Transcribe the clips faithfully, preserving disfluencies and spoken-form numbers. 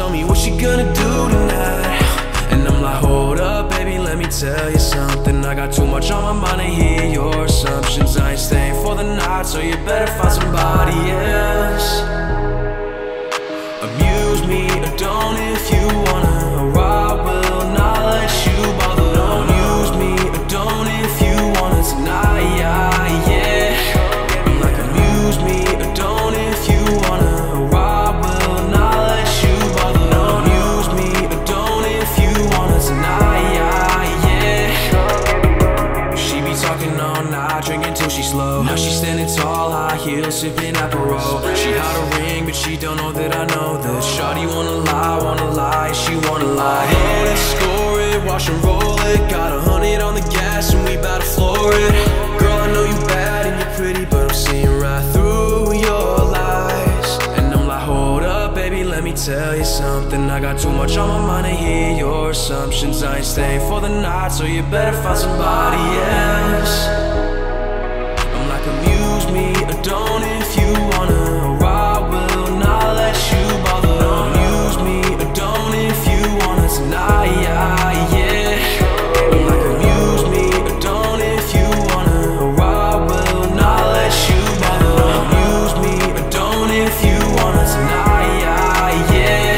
show me what she gonna do tonight. And I'm like, hold up, baby, let me tell you something. I got too much on my mind to hear your assumptions. I ain't staying for the night, so you better find somebody else. Abuse me or don't if you wanna, or I will not let you bother. Don't use me or don't if you wanna tonight, yeah, yeah. I'm like, amuse me or don't if you wanna, or I will not let you bother. Don't use me or don't if you wanna tonight, yeah, yeah. She be talking all night, drinking till she slow. Now she standing tall, high heels, sipping Aperol. She had a ring, but she don't know that I know this. Shawty wanna lie, wanna lie, she wanna lie. Hey, let's score it, watch and roll it. Got a hundred on the gas and we bout to floor it. Girl, I know you bad and you're pretty, but I'm seeing right through your lies. And I'm like, hold up, baby, let me tell you something. I got too much on my mind to hear your assumptions. I ain't staying for the night, so you better find somebody else. I'm like, amuse me or don't if you wanna, or I will not let you bother. Don't use me or don't if you wanna tonight, yeah, yeah. I'm like, amuse me or don't if you wanna, or I will not let you bother. Don't use me or don't if you wanna tonight, yeah, yeah.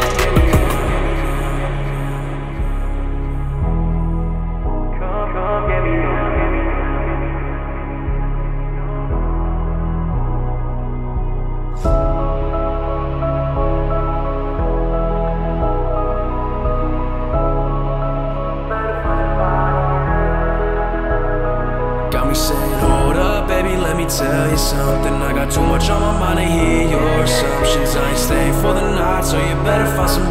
Come, come, get me. Got me saying, hold up, baby, let me tell you something. I got too much on my mind to hear your assumptions. I ain't staying for the night, so you better find some